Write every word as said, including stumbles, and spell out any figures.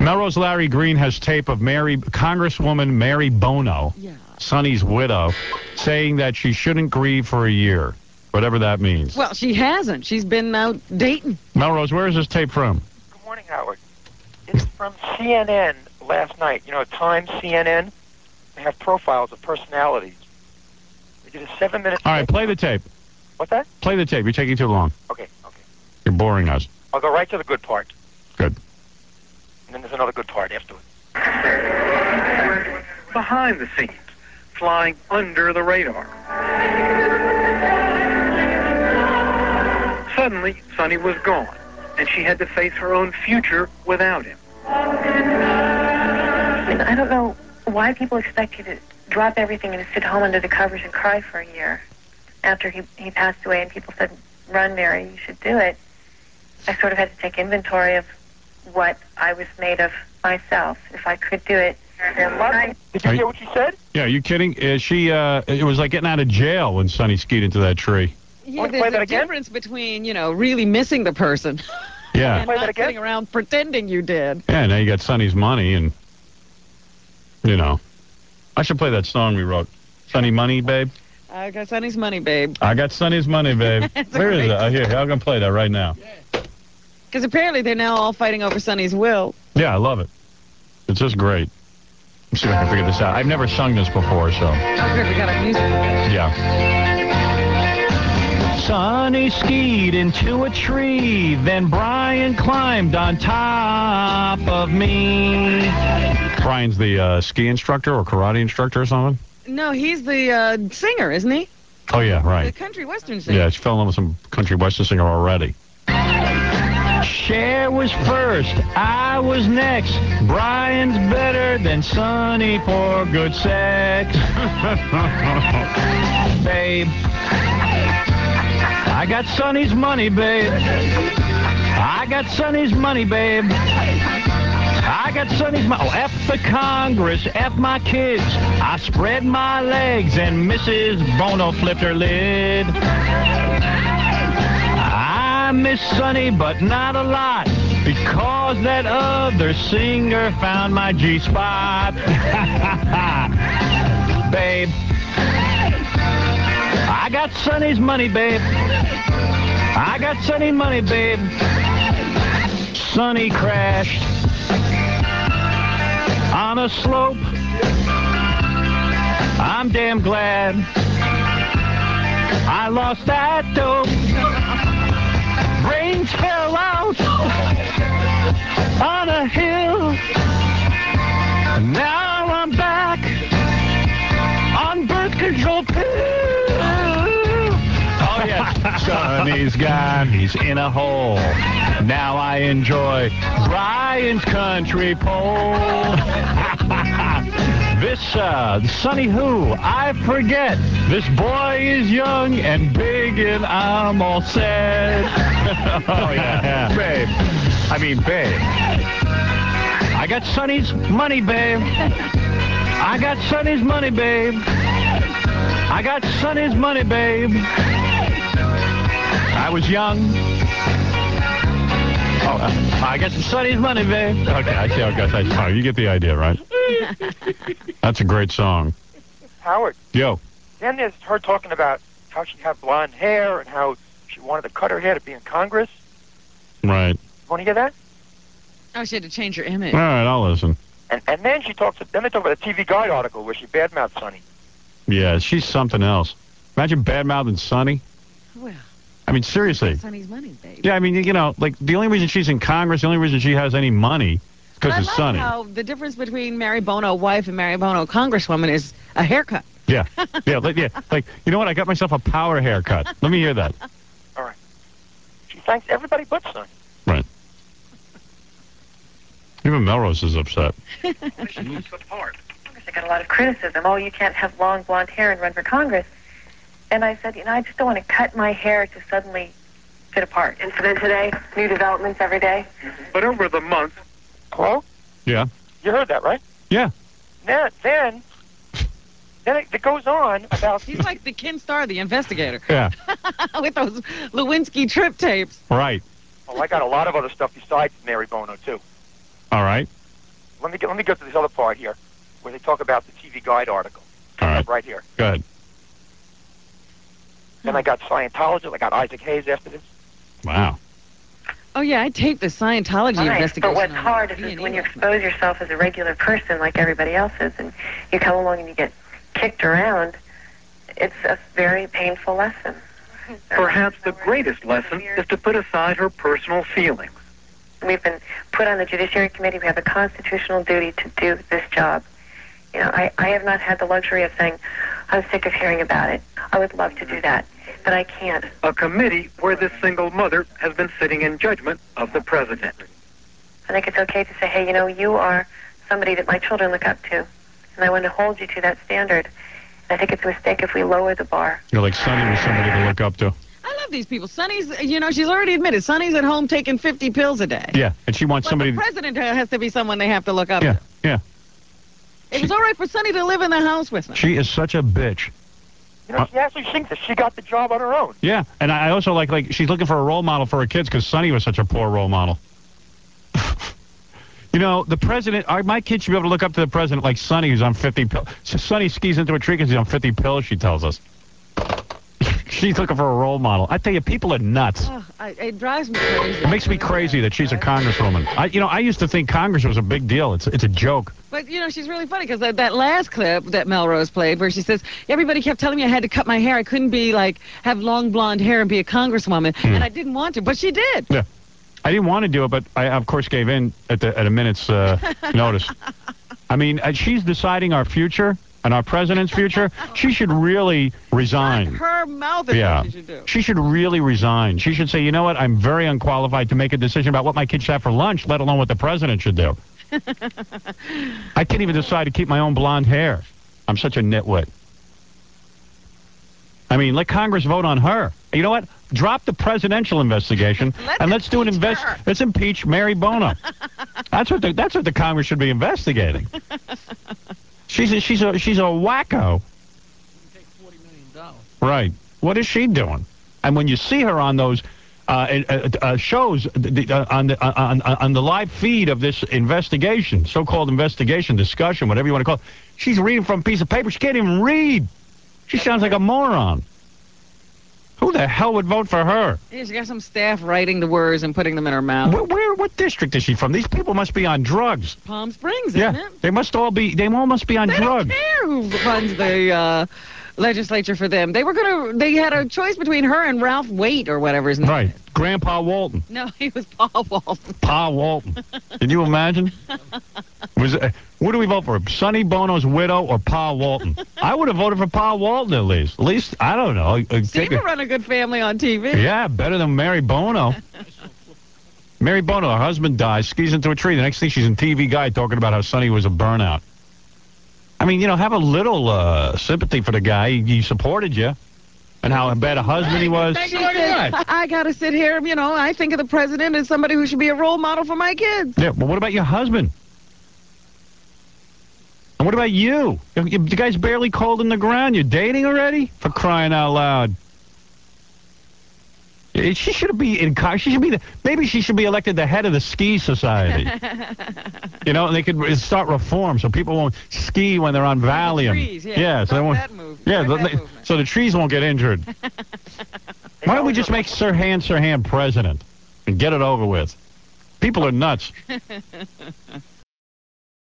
Melrose Larry Green has tape of Mary, Congresswoman Mary Bono, Yeah. Sonny's widow, saying that she shouldn't grieve for a year, whatever that means. Well, she hasn't. She's been out dating. Melrose, where is this tape from? Good morning, Howard. It's from C N N last night. You know, Times, C N N, they have profiles of personalities. They did a seven-minute... All right, play the tape. What's that? Play the tape. You're taking too long. Okay, okay. You're boring us. I'll go right to the good part. Good. And then there's another good part afterwards. Behind the scenes, flying under the radar. Suddenly, Sonny was gone, and she had to face her own future without him. And I don't know why people expect you to drop everything and sit home under the covers and cry for a year. After he, he passed away and people said, run, Mary, you should do it, I sort of had to take inventory of what I was made of myself, if I could do it. Did you hear what she said? Yeah, are you kidding? Is she, uh, it was like getting out of jail when Sonny skied into that tree. Yeah, Want to there's play that a again? difference between, you know, really missing the person Yeah. and Play that not again? sitting around pretending you did. Yeah, now you got Sonny's money and, you know. I should play that song we wrote. Sonny Money, babe. I got Sonny's money, babe. I got Sonny's money, babe. It's a Where is great it? Uh, here, I'm going to play that right now. Because apparently they're now all fighting over Sonny's will. Yeah, I love it. It's just great. Let's see if I can figure this out. I've never sung this before, so. Oh, good, we got a music. Yeah. Sonny skied into a tree, then Brian climbed on top of me. Brian's the uh, ski instructor or karate instructor or something? No, he's the uh, singer, isn't he? Oh, yeah, The right. country western singer. Yeah, she fell in love with some country western singer already. Cher was first, I was next. Brian's better than Sonny for good sex. Babe, I got Sonny's money, babe. I got Sonny's money, babe. I got Sonny's money. Oh, F the Congress, F my kids. I spread my legs and Missus Bono flipped her lid. I miss Sonny, but not a lot, because that other singer found my G-spot. Babe, I got Sonny's money, babe. I got Sonny's money, babe. Sonny crashed on a slope. I'm damn glad I lost that dope. Brains fell out on a hill. Now I'm back on birth control pill. Oh, yes. Sonny's gone. He's in a hole. Now I enjoy Brian's country pole. This, uh, Sonny who? I forget. This boy is young and big and I'm all set. Oh, yeah. Babe. I mean, babe. I got Sonny's money, babe. I got Sonny's money, babe. I got Sonny's money, babe. I was young. Oh, uh, I got Sonny's money, babe. Okay, I see how it goes. Oh, you get the idea, right? That's a great song. Howard. Yo. Then there's her talking about how she had blonde hair and how she wanted to cut her hair to be in Congress. Right. Want to hear that? Oh, she had to change her image. All right, I'll listen. And and then she talks. Then they talk about a T V Guide article where she badmouthed Sonny. Yeah, she's something else. Imagine badmouthing Sonny. Well, I mean, seriously. Sonny's money, babe. Yeah, I mean, you know, like, the only reason she's in Congress, the only reason she has any money is because I of like Sonny. how the difference between Mary Bono wife and Mary Bono congresswoman is a haircut. Yeah, yeah, like, yeah. Like, you know what? I got myself a power haircut. Let me hear that. All right. She thanks everybody but Sonny. Right. Even Melrose is upset. She looks the part. I got a lot of criticism. Oh, you can't have long blonde hair and run for Congress. And I said, you know, I just don't want to cut my hair to suddenly fit apart. Incident today, new developments every day. But over the month, Hello? Yeah. You heard that, right? Yeah. Then, then, then it, it goes on about... He's like the Ken Starr, the investigator, Yeah. with those Lewinsky trip tapes. Right. Oh, I got a lot of other stuff besides Mary Bono, too. All right. let me get, let me go to this other part here, where they talk about the T V Guide article. All right. Right here. Good. Then I got Scientology. I got Isaac Hayes after this. Wow. Oh, yeah, I taped the Scientology Right, investigation. but what's on hard is, B and is E when you last night. expose yourself as a regular person like everybody else is, and you come along and you get kicked around, it's a very painful lesson. Perhaps the greatest lesson is to put aside her personal feelings. We've been put on the Judiciary Committee. We have a constitutional duty to do this job. You know, I, I have not had the luxury of saying, I'm sick of hearing about it. I would love to do that, but I can't. A committee where this single mother has been sitting in judgment of the president. I think it's okay to say, hey, you know, you are somebody that my children look up to, and I want to hold you to that standard. I think it's a mistake if we lower the bar. You're like Sonny was somebody to look up to. I love these people. Sonny's, you know, she's already admitted, Sonny's at home taking fifty pills a day. Yeah, and she wants But somebody. the president has to be someone they have to look up Yeah, to. yeah. It She- was all right for Sonny to live in the house with them. She is such a bitch. You know, Uh, she actually thinks that she got the job on her own. Yeah, and I also like like she's looking for a role model for her kids because Sonny was such a poor role model. You know, the president, our, my kids should be able to look up to the president like Sonny, who's on fifty pills. So Sonny skis into a tree because he's on fifty pills, she tells us. She's looking for a role model. I tell you, people are nuts. Oh, I, it drives me crazy. It makes me crazy that she's a congresswoman. I, you know, I used to think Congress was a big deal. It's it's a joke. But, you know, she's really funny because that, that last clip that Melrose played where she says, everybody kept telling me I had to cut my hair. I couldn't be, like, have long blonde hair and be a congresswoman. And I didn't want to, but she did. Yeah. I didn't want to do it, but I, of course, gave in at, the, at a minute's uh, notice. I mean, uh, she's deciding our future and our president's future. She should really resign. Her mouth is Yeah. what she should do. She should really resign. She should say, you know what, I'm very unqualified to make a decision about what my kids should have for lunch, let alone what the president should do. I can't even decide to keep my own blonde hair. I'm such a nitwit. I mean, let Congress vote on her. You know what? Drop the presidential investigation Let's and let's do an impeach invest. her. Let's impeach Mary Bono. That's what the that's what the Congress should be investigating. She's a, she's a she's a wacko. Right. What is she doing? And when you see her on those uh, uh, uh, shows the, uh, on the on, on the live feed of this investigation, so-called investigation, discussion, whatever you want to call it, she's reading from a piece of paper. She can't even read. She sounds like a moron. Who the hell would vote for her? Yeah, she got some staff writing the words and putting them in her mouth. Where, where what district is she from? These people must be on drugs. Palm Springs, isn't Yeah, it? they must all be. They all must be on They drugs. don't care who runs the uh, legislature for them. They were gonna. They had a choice between her and Ralph Waite or whatever his name. Right, is. Grandpa Walton, No, he was Paul Walton. Pa Walton. Can you imagine? Was uh, what do we vote for? Sonny Bono's widow or Pa Walton? I would have voted for Pa Walton at least. At least I don't know. Uh, Seemed take to a- run a good family on T V. Yeah, better than Mary Bono. Mary Bono, her husband dies, skis into a tree. The next thing she's in T V Guide talking about how Sonny was a burnout. I mean, you know, have a little uh, sympathy for the guy. He, he supported you. And how bad a husband he was. She said, I got to sit here, you know, I think of the president as somebody who should be a role model for my kids. Yeah, but what about your husband? And what about you? You- you- The guy's barely cold in the ground. You're dating already? For crying out loud. Eh, She should be in. co- She should be the. Maybe she should be elected the head of the ski society. You know, and they could re- start reform so people won't ski when they're on Valium. trees, yeah. so Stop they won't. that move. Yeah, Start the- that they- movement. so the trees won't get injured. Why don't we just make Sirhan Sirhan president and get it over with? People are nuts.